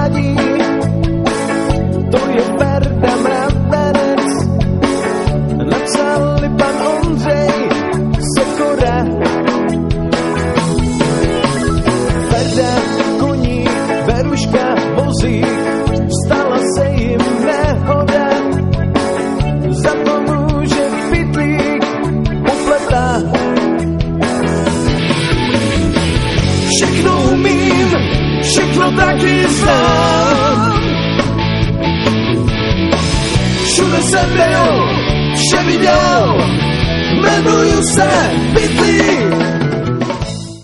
mládí. To je Verda Mravenec, napsal pan Ondřej Sekora. Verda, koní, Veruška, vozík, stala se jim nehoda. Za to může Pytlík upletá. Všechno umím, všechno taky znám. Všude jsem byl, vše viděl, jmenuju se Pytlík.